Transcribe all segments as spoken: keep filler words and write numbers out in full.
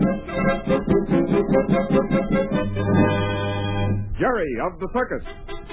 Jerry of the Circus.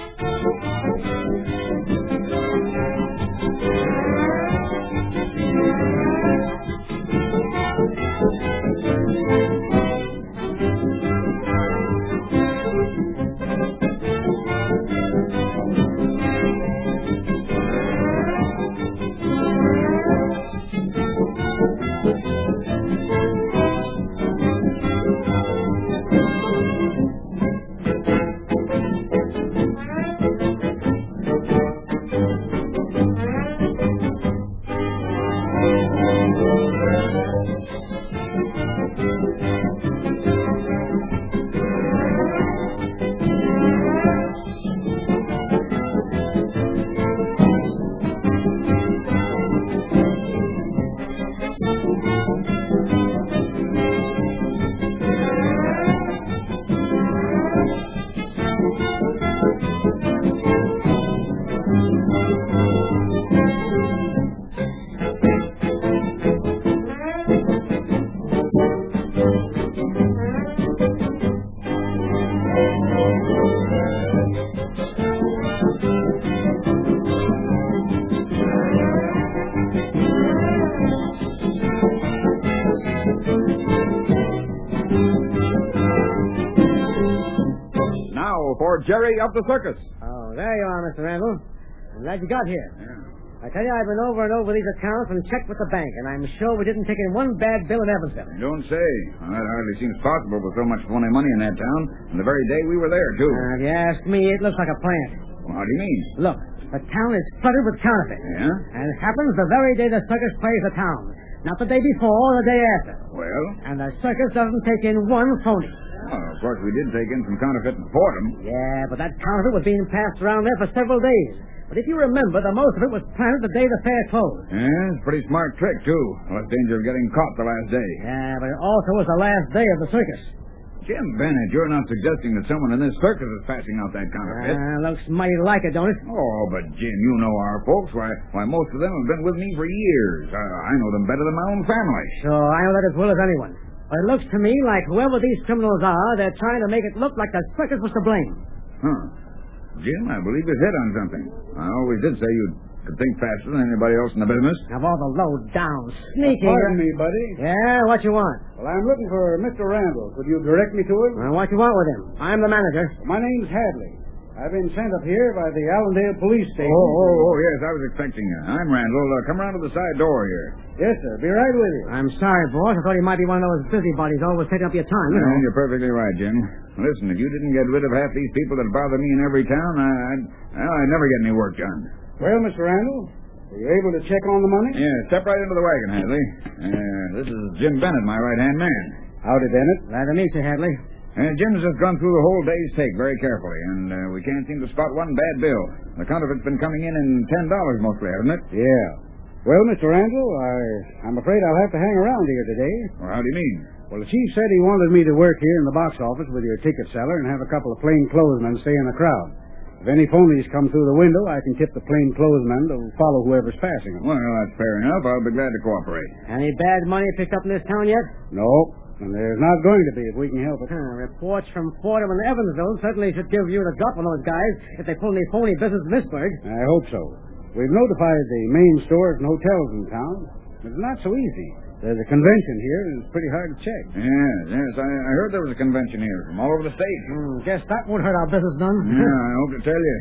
For Jerry of the Circus. Oh, there you are, Mister Randall. I'm glad you got here. Yeah. I tell you, I've been over and over these accounts and checked with the bank, and I'm sure we didn't take in one bad bill in Evansville. You don't say. Well, that hardly seems possible with so much phony money in that town, and the very day we were there, too. Uh, if you ask me, it looks like a plant. Well, how do you mean? Look, the town is flooded with counterfeit. Yeah? And it happens the very day the circus plays the town. Not the day before or the day after. Well? And the circus doesn't take in one phony. Well, of course, we did take in some counterfeit in Fordham. Yeah, but that counterfeit was being passed around there for several days. But if you remember, the most of it was planted the day the fair closed. Yeah, it's a pretty smart trick, too. Less danger of getting caught the last day. Yeah, but it also was the last day of the circus. Jim Bennett, you're not suggesting that someone in this circus is passing out that counterfeit. Uh, looks mighty like it, don't it? Oh, but Jim, you know our folks. Why, why most of them have been with me for years. I, I know them better than my own family. Sure, I know that as well as anyone. But it looks to me like whoever these criminals are, they're trying to make it look like the circus was to blame. Huh. Jim, I believe you've hit on something. I always did say you could think faster than anybody else in the business. Of all the low down, sneaky... Pardon me, buddy. Yeah, what you want? Well, I'm looking for Mister Randall. Could you direct me to him? Well, what you want with him? I'm the manager. My name's Hadley. I've been sent up here by the Allendale Police Station. Oh, oh, oh, yes, I was expecting you. I'm Randall. Uh, come around to the side door here. Yes, sir. Be right with you. I'm sorry, boss. I thought he might be one of those busybodies always taking up your time. You know. Yeah, you're perfectly right, Jim. Listen, if you didn't get rid of half these people that bother me in every town, I, I'd, well, I'd never get any work done. Well, Mister Randall, are you able to check on the money? Yeah, step right into the wagon, Hadley. Uh, this is Jim Bennett, my right-hand man. Howdy, Bennett. Glad to meet you, Hadley. Uh, Jim's just gone through the whole day's take very carefully, and uh, we can't seem to spot one bad bill. The counterfeit's been coming in in ten dollars mostly, hasn't it? Yeah. Well, Mister Randall, I, I'm afraid I'll have to hang around here today. Well, how do you mean? Well, the chief said he wanted me to work here in the box office with your ticket seller and have a couple of plain clothesmen stay in the crowd. If any phonies come through the window, I can tip the plain clothesmen to follow whoever's passing them. Well, that's fair enough. I'll be glad to cooperate. Any bad money picked up in this town yet? No. And there's not going to be if we can help it. Huh, reports from Fordham and Evansville certainly should give you the drop on those guys if they pull any phony business in this burg. I hope so. We've notified the main stores and hotels in town. It's not so easy. There's a convention here, and it's pretty hard to check. Yes, yes. I, I heard there was a convention here from all over the state. Hmm, guess that won't hurt our business none. Yeah, I hope to tell you.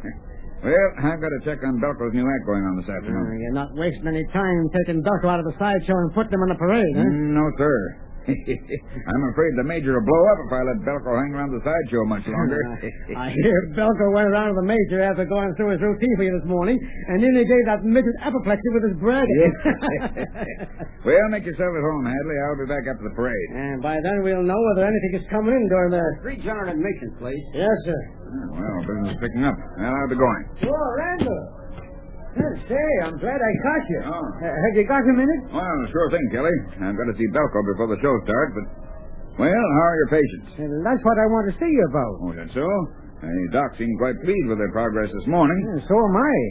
Well, I've got to check on Belco's new act going on this afternoon. Uh, you're not wasting any time taking Belco out of the sideshow and putting him on the parade, huh? Mm, no, sir. I'm afraid the major will blow up if I let Belco hang around the sideshow much longer. uh, I hear Belco went around to the major after going through his routine for you this morning and nearly gave that midget apoplexy with his bragging. Well, make yourself at home, Hadley. I'll be back after the parade. And by then we'll know whether anything is coming in during the... Three general admission, please. Yes, sir. Oh, well, business is picking up. Well, I'll be going. Sure, Randall. Say, I'm glad I caught you. Oh. Uh, have you got a minute? Well, sure thing, Kelly. I've got to see Belco before the show starts, but... Well, how are your patients? Uh, that's what I want to see you about. Oh, is that so? The doc seemed quite pleased with their progress this morning. Yeah, so am I.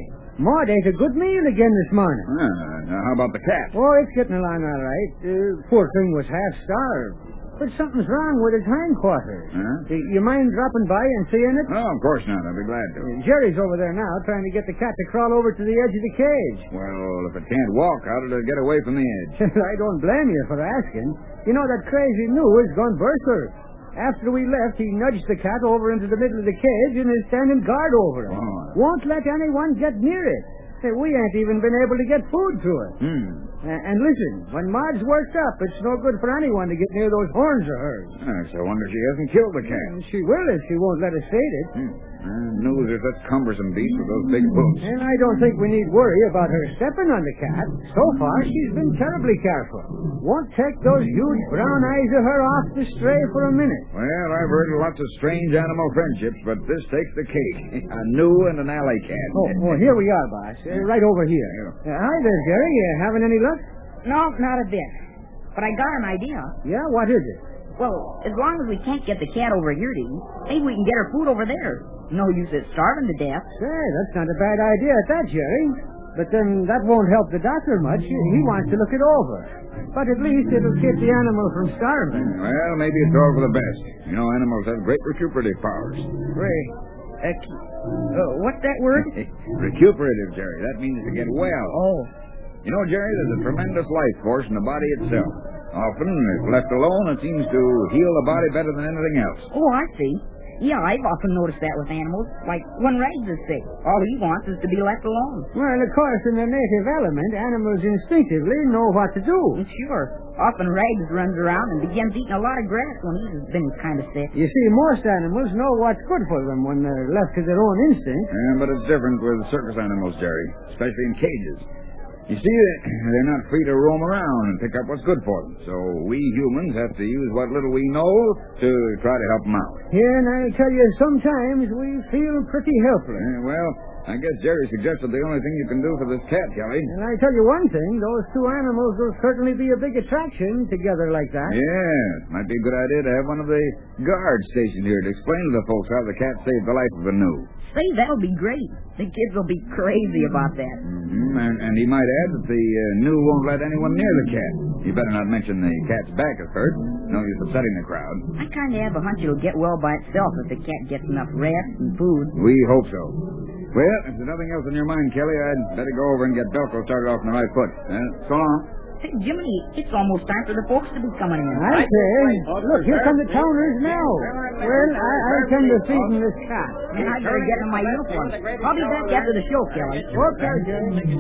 Maud ate a good meal again this morning. Ah, now how about the cat? Oh, it's getting along all right. Uh, poor thing was half starved. But something's wrong with his hindquarters. Huh? Do you mind dropping by and seeing it? Oh, of course not. I'll be glad to. Uh, Jerry's over there now, trying to get the cat to crawl over to the edge of the cage. Well, if it can't walk, how did it get away from the edge? I don't blame you for asking. You know, that crazy New has gone berserk. After we left, he nudged the cat over into the middle of the cage and is standing guard over it. Oh. Won't let anyone get near it. Say, we ain't even been able to get food to it. Hmm. Uh, and listen, when Maud's worked up, it's no good for anyone to get near those horns of hers. Ah, so I wonder she hasn't killed the cat. And she will if she won't let us save it. Hmm. Uh, News are such cumbersome beasts with those big boots. And I don't think we need worry about her stepping on the cat. So far, she's been terribly careful. Won't take those huge brown eyes of her off the stray for a minute. Well, I've heard of lots of strange animal friendships, but this takes the cake. A New and an alley cat. Oh, oh here we are, boss. Uh, right over here. Uh, hi there, Jerry. You having any luck? No, not a bit. But I got an idea. Yeah, what is it? Well, as long as we can't get the cat over here to eat, maybe we can get her food over there. No use it starving to death. Say, that's not a bad idea at that, Jerry. But then that won't help the doctor much. He, he wants to look it over. But at least it'll keep the animal from starving. Well, maybe it's all for the best. You know, animals have great recuperative powers. Great. Uh, uh, what's that word? Recuperative, Jerry. That means to get well. Oh. You know, Jerry, there's a tremendous life force in the body itself. Often, if left alone, it seems to heal the body better than anything else. Oh, I see. Yeah, I've often noticed that with animals. Like when Rags is sick, all he wants is to be left alone. Well, of course, in their native element, animals instinctively know what to do. Sure. Often Rags runs around and begins eating a lot of grass when he's been kind of sick. You see, most animals know what's good for them when they're left to their own instincts. Yeah, but it's different with circus animals, Jerry, especially in cages. You see, they're not free to roam around and pick up what's good for them. So we humans have to use what little we know to try to help them out. Yeah, and I tell you, sometimes we feel pretty helpless. Yeah, well, I guess Jerry suggested the only thing you can do for this cat, Kelly. And I tell you one thing, those two animals will certainly be a big attraction together like that. Yeah, might be a good idea to have one of the guards stationed here to explain to the folks how the cat saved the life of a New. Say, that'll be great. The kids will be crazy about that. Mm-hmm. And, and he might add that the uh, New won't let anyone near the cat. You better not mention the cat's back is hurt. No use upsetting the crowd. I kind of have a hunch it'll get well by itself if the cat gets enough rest and food. We hope so. Well, if there's nothing else on your mind, Kelly, I'd better go over and get Belko started off on the right foot. Uh, so long. Hey, Jiminy, it's almost time for the folks to be coming in. I say, look, here come the towners now. Well, I, I tend to feed them this cat. And I better get in my uniform. I'll be back after the show, Kelly. Okay, Jerry.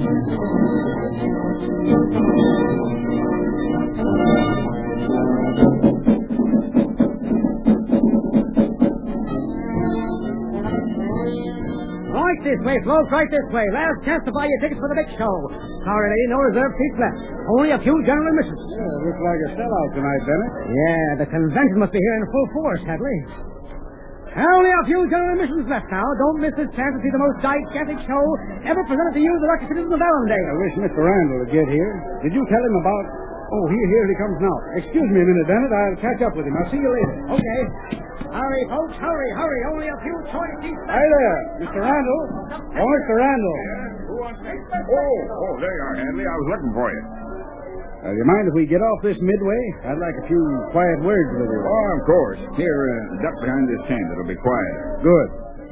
Right this way, folks, right this way. Last chance to buy your tickets for the big show. Already no reserved seats left. Only a few general admissions. Yeah, looks like a sellout tonight, Bennett. Yeah, the convention must be here in full force, Hadley. Only a few general admissions left now. Don't miss this chance to see the most gigantic show ever presented to you, the lucky citizens of Allendale. I wish Mister Randall would get here. Did you tell him about... Oh, here, here he comes now. Excuse me a minute, Bennett. I'll catch up with him. I'll see you later. Okay. Hurry, folks, hurry, hurry. Only a few choice seats left. Hi there, Mister Randall. Oh, Mister Randall. Who wants me? Oh, oh, there you are, Hadley. I was looking for you. Uh, do you mind if we get off this midway? I'd like a few quiet words with you. Oh, of course. Here, uh, duck behind this tent. It'll be quieter. Good.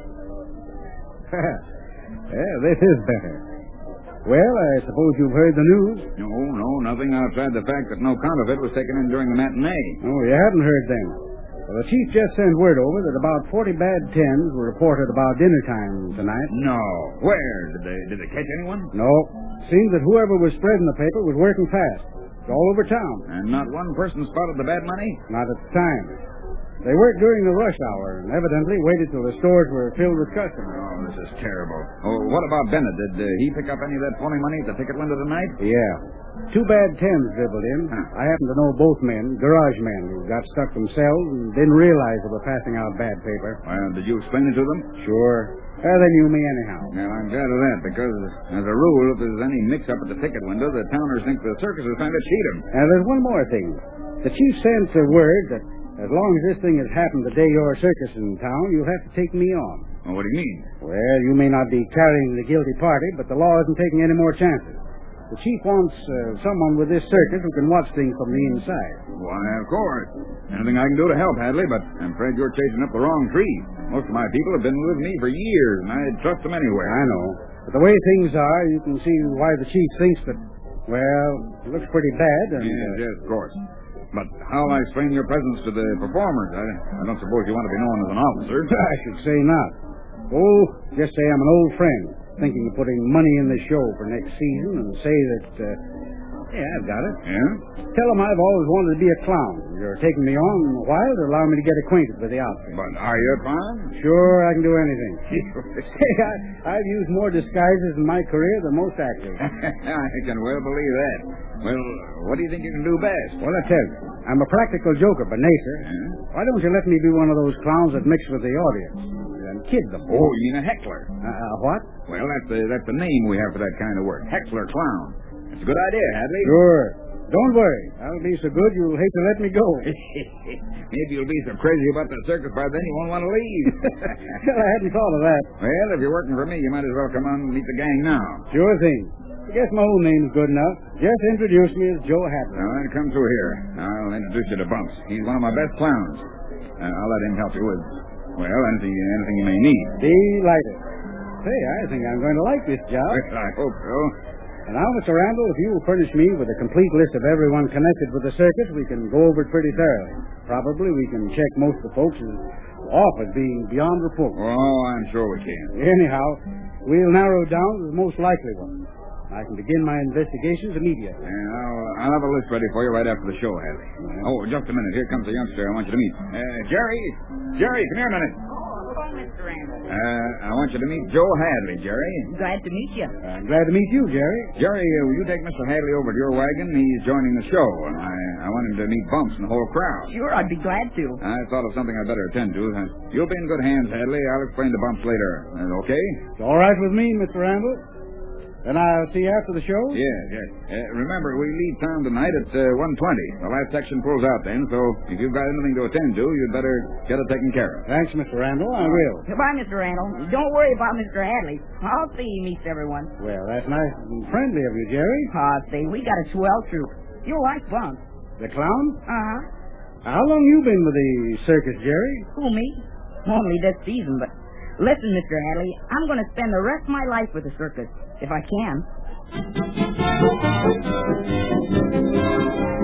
Yeah, this is better. Well, I suppose you've heard the news. No, no, nothing outside the fact that no counterfeit was taken in during the matinee. Oh, you haven't heard then. Well, the chief just sent word over that about forty bad tens were reported about dinner time tonight. No. Where? Did they did they catch anyone? No. Seems that whoever was spreading the paper was working fast. It's all over town. And not one person spotted the bad money? Not at the time. They worked during the rush hour and evidently waited till the stores were filled with customers. Oh, this is terrible. Oh, what about Bennett? Did uh, he pick up any of that phony money at the ticket window tonight? Yeah. Two bad tens dribbled in. Huh. I happen to know both men, garage men, who got stuck themselves and didn't realize they were passing out bad paper. Well, did you explain it to them? Sure. Well, they knew me anyhow. Well, I'm glad of that, because, as a rule, if there's any mix-up at the ticket window, the towners think the circus is trying to cheat them. Now, there's one more thing. The chief sent a word that as long as this thing has happened the day your circus is in town, you'll have to take me on. Well, what do you mean? Well, you may not be carrying the guilty party, but the law isn't taking any more chances. The chief wants uh, someone with this circus who can watch things from the inside. Why, of course. Anything I can do to help, Hadley, but I'm afraid you're chasing up the wrong tree. Most of my people have been with me for years, and I'd trust them anywhere. I know. But the way things are, you can see why the chief thinks that, well, it looks pretty bad. And, Yes, uh, yes, of course. But how'll I explain your presence to the performers? I, I don't suppose you want to be known as an officer. I should say not. Oh, just say I'm an old friend, thinking of putting money in the show for next season, and say that, uh, yeah, I've got it. Yeah? Tell them I've always wanted to be a clown. You're taking me on a while to allow me to get acquainted with the outfit. But are you a clown? Sure, I can do anything. Say, I, I've used more disguises in my career than most actors. I can well believe that. Well, what do you think you can do best? Well, I tell you, I'm a practical joker by nature. Yeah? Why don't you let me be one of those clowns that mix with the audience and kid them? Oh, you mean a heckler? Uh, uh, what? Well, that's the, that's the name we have for that kind of work. Heckler clown. It's a good idea, Hadley. Sure. Don't worry. I'll be so good you'll hate to let me go. Maybe you'll be so crazy about the circus by then you won't want to leave. Well, I hadn't thought of that. Well, if you're working for me, you might as well come on and meet the gang now. Sure thing. I guess my own name's good enough. Just introduce me as Joe Hadley. Now, then come through here. I'll introduce you to Bumps. He's one of my best clowns. Uh, I'll let him help you with, well, anything, anything you may need. Delighted. Say, I think I'm going to like this job. I hope so. And now, Mister Randall, if you will furnish me with a complete list of everyone connected with the circus, we can go over it pretty thoroughly. Probably we can check most of the folks as off as being beyond report. Oh, I'm sure we can. Anyhow, we'll narrow down to the most likely one. I can begin my investigations immediately. And I'll, I'll have a list ready for you right after the show, Hadley. Oh, just a minute. Here comes a youngster I want you to meet. Uh, Jerry! Jerry, come here a minute. Hello, Mister Randall. Uh, I want you to meet Joe Hadley, Jerry. Glad to meet you. I'm glad to meet you, Jerry. Jerry, uh, will you take Mister Hadley over to your wagon? He's joining the show, and I, I want him to meet Bumps and the whole crowd. Sure, I'd be glad to. I thought of something I'd better attend to. Uh, you'll be in good hands, Hadley. I'll explain to Bumps later. Uh, okay? It's all right with me, Mister Randall. Then I'll see you after the show? Yes, yes. Uh, remember, we leave town tonight at uh, one twenty. The last section pulls out then, so if you've got anything to attend to, you'd better get it taken care of. Thanks, Mister Randall. I will. Goodbye, Mister Randall. Don't worry about Mister Hadley. I'll see he meets everyone. Well, that's nice and friendly of you, Jerry. Ah, say, we got a swell troupe. You'll like Bumps. The clown? Uh-huh. How long you been with the circus, Jerry? Who, me? Only this season, but listen, Mister Hadley, I'm going to spend the rest of my life with the circus, if I can.